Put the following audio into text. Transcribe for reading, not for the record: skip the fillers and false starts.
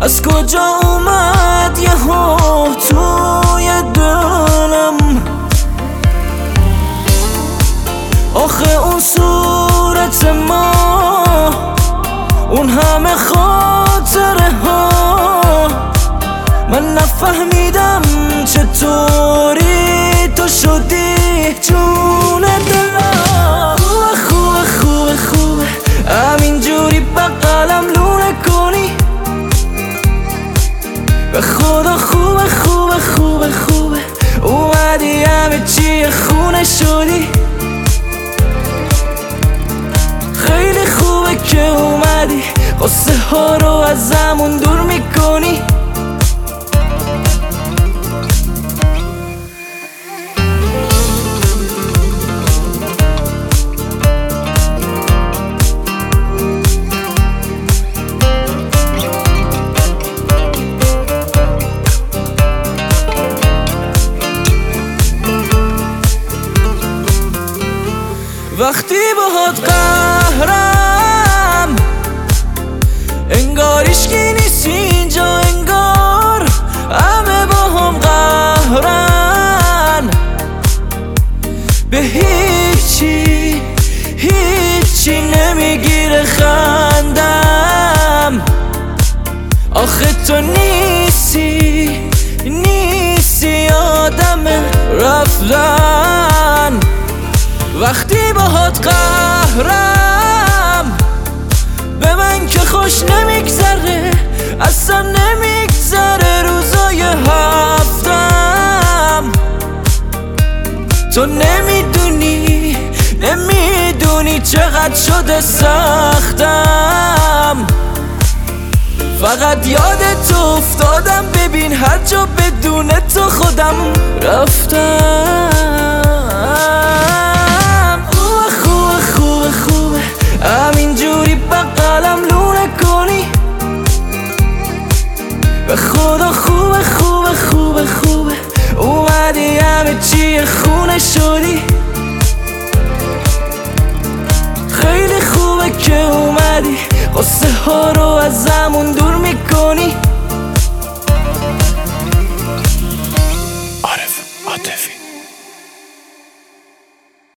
از کجا اومد یهو توی دلم؟ آخه اون صورت ما، اون همه خاطره ها، من نفهمیدم چطوری تو شدی جون دلم. خوبه خوبه خوبه خوبه همینجوری بغلم لونه کنی، به خدا خوبه خوبه خوبه خوبه اومدی همه چی خونه شدی. خیلی خوبه که اومدی قصه ها رو ازمون دور میکنی. وقتی باهات قهرم انگار هیچکی نیست اینجا، انگار همه با هم قهرن. به هیچی نمیگیره خندم. آخه تو نیستی آدم رفتن. وقتی باهات قهرم به من که خوش نمیگذره، اصلا نمیگذره روزای هفتم. تو نمیدونی چقدر شده سختم. فقط یادت افتادم، ببین هر جا بدون تو خودم رفتم. خوبه همینجوری بغلم لونه کنی، به خدا خوبه خوبه خوبه خوبه اومدی همه چی خونه شدی. خیلی خوبه که اومدی قصه ها رو ازمون دور میکنی.